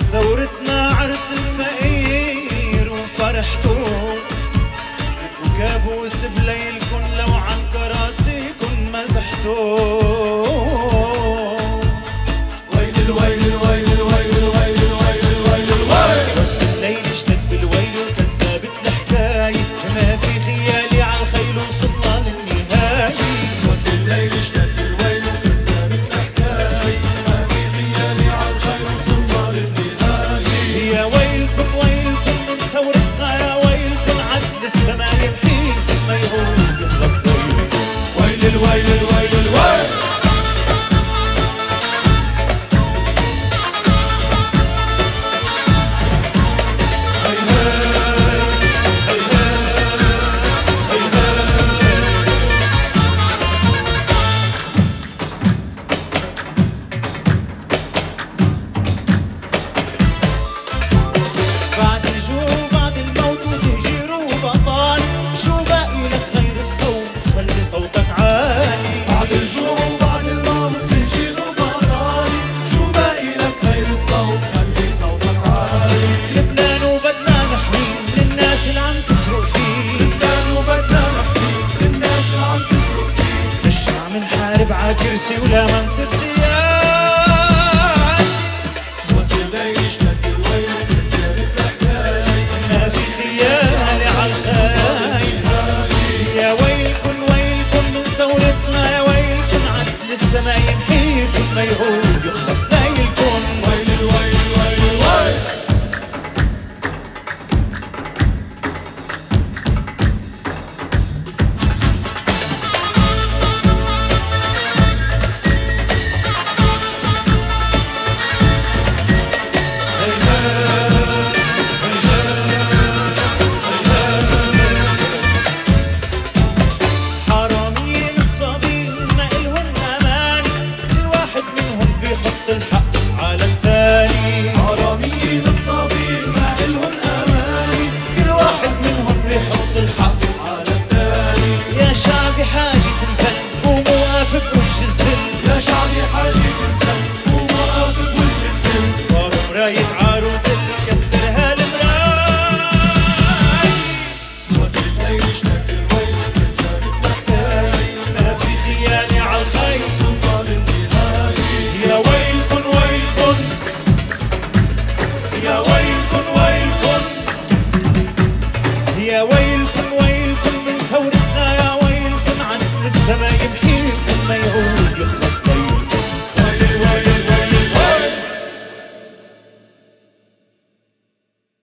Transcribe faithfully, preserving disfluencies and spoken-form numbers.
ثورتنا عرس الفقير وفرحتو، وكابوس بليلكن لو عن كراسيكن مزحتو. ويل الويل الويل الويل الويل الويل الويل الويل. صوت الليل اشتد الويل وكذبت الحكاية، ما في خيالي عالخيل وصلنا للنهاية. صوت الليل اشتد الويل وكذبت الحكاية، ما في خيالي عالخيل وصلنا للنهاية. يا ويلكن ويلكن من ثورتنا، يا ويلكن عدل السما يمحي ما يعود يخلص ضيق. ويل الويل الويل الويل. بعد الجوع بعد الموت وتجي روبة طالي، شو باقي لك غير الصوت؟ خلي صوتك عالي. بعد الجوع وبعد الموت تجي نوبة طالي، شو باقي لك غير الصوت؟ خلي صوتك عالي. لبنان وبدنا نحمي من الناس اللي عم تسرق فيه، لبنان وبدنا نحكي للناس اللي عم تسرق فيه. مش عم نحارب ع كرسي ولا منصب سياسي. صوت الليل اشتد الويل وكذبت الحكاية، ما في خيالي عالخاين. يا ويلكن ويلكن من ثورتنا، يا ويلكن عدل السما يمحيكن ما يعود